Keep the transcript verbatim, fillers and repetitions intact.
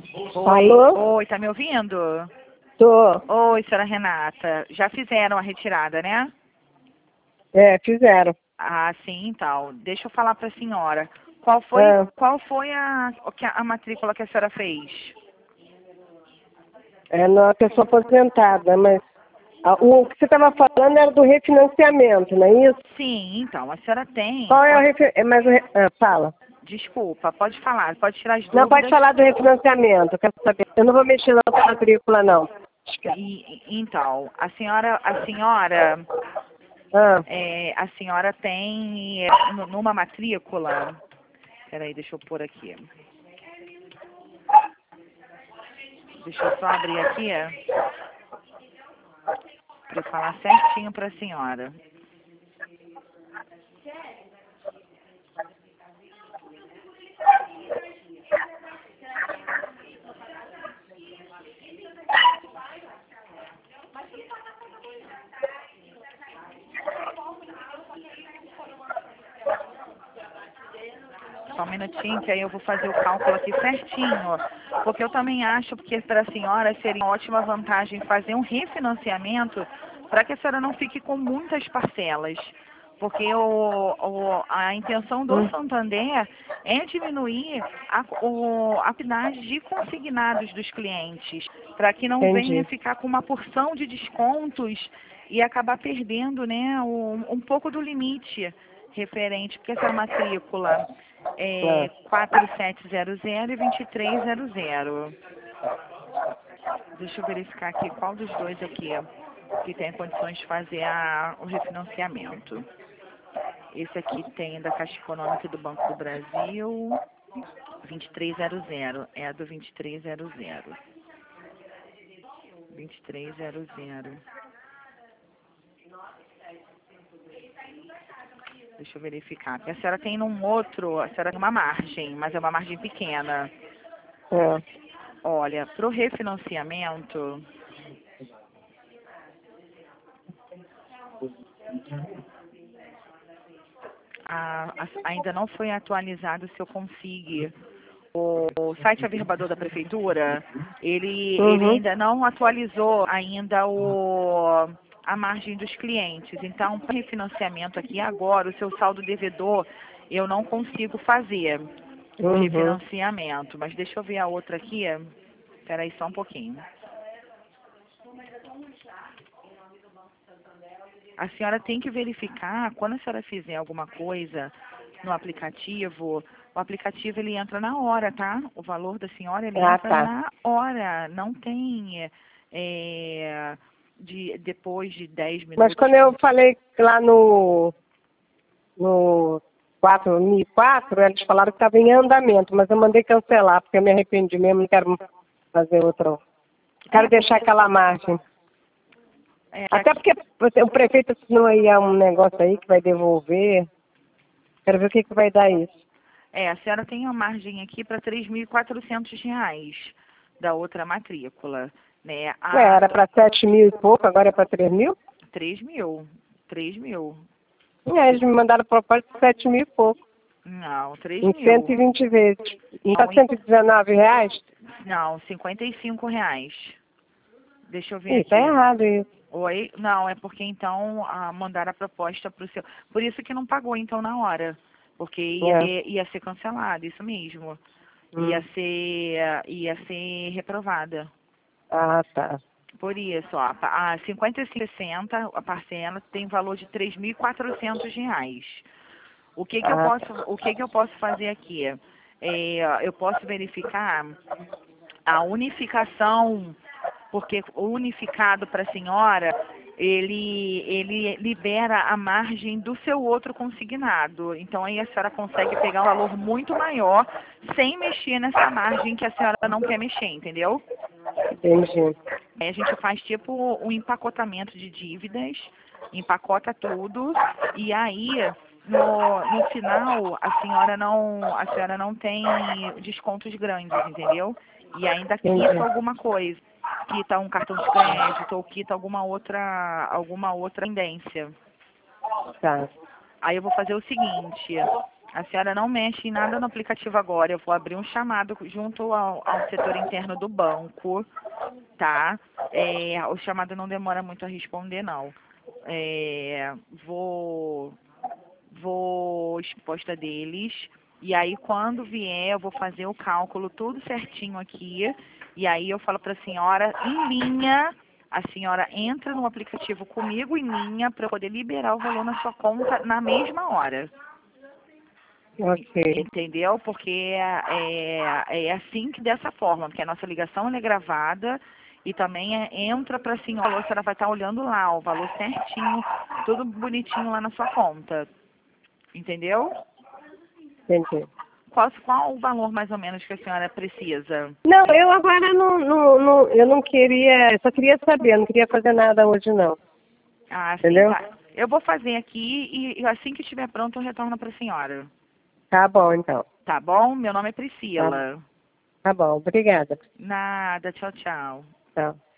Oi, Alô? oi, tá me ouvindo? Tô. Oi, senhora Renata. Já fizeram a retirada, né? É, fizeram. Ah, sim, então. Deixa eu falar para a senhora. Qual foi, Ah, qual foi a, o que a, a matrícula que a senhora fez? é uma pessoa aposentada, mas ah, o que você estava falando era do refinanciamento, não é isso? Sim, então, a senhora tem. Qual é o Pode, refi... é, mas o re... ah, fala. desculpa, pode falar, pode tirar as Não, pode dúvidas. falar do refinanciamento, eu quero saber. Eu não vou mexer na outra matrícula, não. Esquece. E, e- então, a senhora, a senhora, Ah, é, a senhora tem é, nu- numa matrícula. Peraí, deixa eu pôr aqui. Deixa eu só abrir aqui para eu falar certinho para a senhora. Só um minutinho que aí eu vou fazer o cálculo aqui certinho. Porque eu também acho que para a senhora seria uma ótima vantagem fazer um refinanciamento para que a senhora não fique com muitas parcelas. Porque o, o- a intenção do hum, Santander é diminuir a, o, a quantidade de consignados dos clientes, para que não venha entendi. ficar com uma porção de descontos e acabar perdendo, né, um, um pouco do limite referente, porque essa matrícula é Ah, quatro sete zero zero e vinte e três zero zero. Deixa eu verificar aqui qual dos dois aqui que tem condições de fazer a, o refinanciamento. Esse aqui tem da Caixa Econômica do Banco do Brasil, vinte e três zero zero. É a do vinte e três zero zero. vinte e três zero zero. Deixa eu verificar. Porque a senhora tem num outro, a senhora tem uma margem, mas é uma margem pequena. é. Olha, para o refinanciamento, a- a- ainda não foi atualizado se eu consigo. O, o site averbador da prefeitura, ele, ele Uhum, ainda não atualizou ainda o, a margem dos clientes. Então, para refinanciamento aqui agora, o seu saldo devedor, eu não consigo fazer o uhum. refinanciamento. Mas deixa eu ver a outra aqui. Espera aí só um pouquinho. A senhora tem que verificar, quando a senhora fizer alguma coisa no aplicativo, o aplicativo ele entra na hora, tá? O valor da senhora ele Ah, entra tá. na hora, não tem é, de, depois de dez Mas minutos. quando eu falei lá no no quatro mil e quatro, eles falaram que estava em andamento, mas eu mandei cancelar, porque eu me arrependi mesmo, não quero fazer outro. Quero É, deixar porque aquela margem. é, Até aqui, porque você- o prefeito assinou aí um negócio aí que vai devolver. Quero ver o que, que vai dar isso. é, a senhora tem uma margem aqui para três mil e quatrocentos reais da outra matrícula, né? Ué, A era para sete mil e pouco, agora é para três mil? três mil, três mil. É, eles me mandaram proposta de sete mil e pouco, Não, três em cento mil. e vinte vezes. Não está Não, em- cento e dezenove reais? não, cinquenta e cinco reais. Deixa eu ver Ih, tá aqui. errado isso. Oi? Não, é porque então ah, mandaram a proposta para o seu. Por isso que não pagou então na hora. Porque ia, É. ser- ia ser cancelado, isso mesmo. Ia Hum. ser, ia ser reprovada. Ah, tá. Por isso, ó, pa- a cinquenta e cinco e sessenta, a parcela tem valor de três mil e quatrocentos reais. O que que eu Ah, posso, tá. o que que eu posso fazer aqui? É, eu posso verificar a unificação, porque o unificado para a senhora, ele, ele libera a margem do seu outro consignado. Então aí a senhora consegue pegar um valor muito maior sem mexer nessa margem que a senhora não quer mexer, entendeu? Entendi. Aí a gente faz tipo um empacotamento de dívidas, empacota tudo e aí no, no final a senhora não a senhora não tem descontos grandes, entendeu? E ainda quita Entendi. alguma coisa, quita um cartão de crédito ou quita alguma outra alguma outra tendência. Tá. Aí eu vou fazer o seguinte, A senhora não mexe em nada no aplicativo agora. Eu vou abrir um chamado junto ao, ao setor interno do banco, tá? É, o chamado não demora muito a responder, não. É, vou, vou exposta deles. E aí, quando vier, eu vou fazer o cálculo tudo certinho aqui. E aí, eu falo para a senhora, em linha, a senhora entra no aplicativo comigo em linha para poder liberar o valor na sua conta na mesma hora. Ok. Entendeu? Porque é, é, é assim que dessa forma, porque a nossa ligação ela é gravada e também é, entra para a senhora, a senhora vai estar olhando lá, o valor certinho, tudo bonitinho lá na sua conta. Entendeu? Entendi. Qual, qual o valor mais ou menos que a senhora precisa? Não, eu agora não, não, não, eu não queria, eu só queria saber, eu não queria fazer nada hoje não. Ah, sim, Entendeu? tá. Eu vou fazer aqui e, e assim que estiver pronto eu retorno para a senhora. Tá bom, então. Tá bom? Meu nome é Tá, Priscila. tá bom, obrigada. Nada, tchau, tchau. Tchau.